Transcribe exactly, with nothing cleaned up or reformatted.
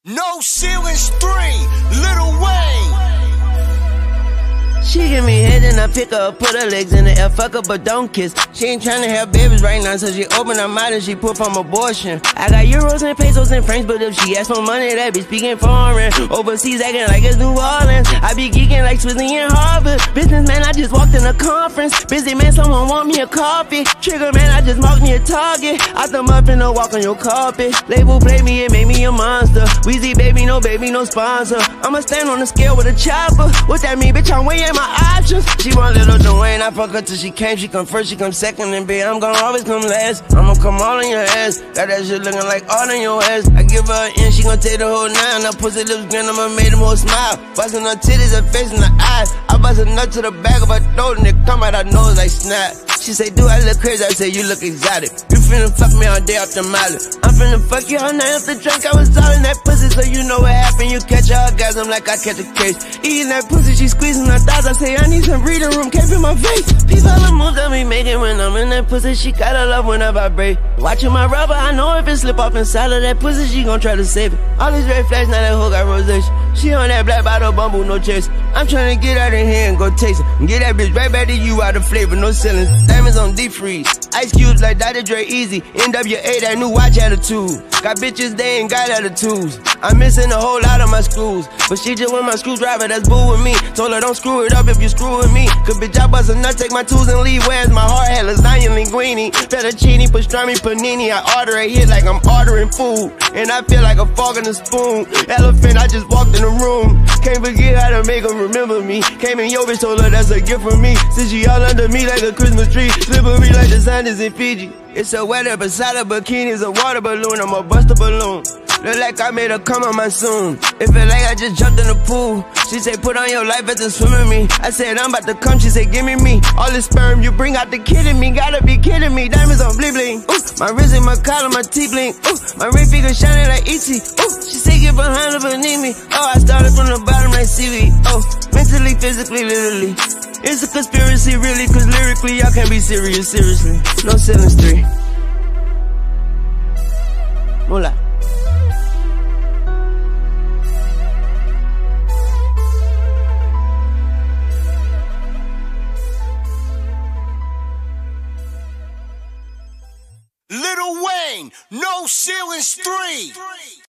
No Ceilings three, Lil Wayne. She give me head and I pick her up, put her legs in the air, fuck her but don't kiss. She ain't tryna have babies right now, so she open her mouth and she put from abortion. I got euros and pesos and francs, but if she ask for money, that be speaking foreign. Overseas acting like it's New Orleans. I be geeking like Switzerland and Harvard. Businessman, I just walked in a conference. Busy man, someone want me a coffee. Trigger man, I just marked me a target. I thumb up and walk on your carpet. Label play me, it made me a monster. Weezy baby, no baby, no sponsor. I'ma stand on the scale with a chopper. What that mean, bitch? I'm weighing my options. She want little Dwayne, I fuck her till she came. She come first, she come second, and bitch, I'm gonna always come last. I'ma come all in your ass. Got that shit looking like all in your ass. I give her an inch, she gon' take the whole nine. Her pussy lips grin, I'ma make them all smile. Bustin' her titties, her face, and her eyes. I bust a nut to the back of her throat, and it come out her nose like snap. She say, do I look crazy? I say, you look exotic. You finna fuck me all day off the molly. I'm finna fuck you all night off the drink. I was all in that pussy, so you know what happened. You catch a orgasm like I catch a case. Eating that pussy, she squeezing her thighs. I say, I need some breathing room, can't feel my face. People all the moves that we making when I'm in that pussy. She gotta love when I vibrate. Watching my rubber, I know if it slip off inside of that pussy, she gon' try to save it. All these red flags, now that hoe got rosacea. She on that black bottle bumble, no chase. I'm tryna get out in here and go taste it. And get that bitch right back to you out of flavor, no ceilings. Diamonds on deep freeze. Ice cubes like Doctor Dre Easy. N W A, that new watch attitude. Got bitches, they ain't got attitudes. I'm missing a whole lot of my screws, but she just want my screwdriver, that's boo with me. Told her don't screw it up if you screw with me. Cause bitch, I bust a nut, take my tools and leave. Where's my heart? Had lasagna, linguine, fettuccine, pastrami, panini. I order it here like I'm ordering food, and I feel like a fork in a spoon. Elephant, I just walked in the room. Can't forget how to make them remember me. Came in your bitch, told her that's a gift from me. Since she all under me like a Christmas tree, slipping me like the sun is in Fiji. It's a weather beside a bikini, it's a water balloon. I'm a bust a balloon. Look like I made her come on my soon. It feel like I just jumped in the pool. She said, put on your life after swimming me. I said, I'm about to come. She said, give me me. All this sperm you bring out the kidding me. Gotta be kidding me. Diamonds on bling bling. Ooh, my wrist and my collar, my teeth blink. Ooh, my ring finger shining like E T. Ooh, she said, get behind her beneath me. Oh, I started from the bottom like seaweed. Oh, mentally, physically, literally. It's a conspiracy, really, cause lyrically, y'all can't be serious, seriously. No Ceilings three. Hola. Lil Wayne, No Ceilings three.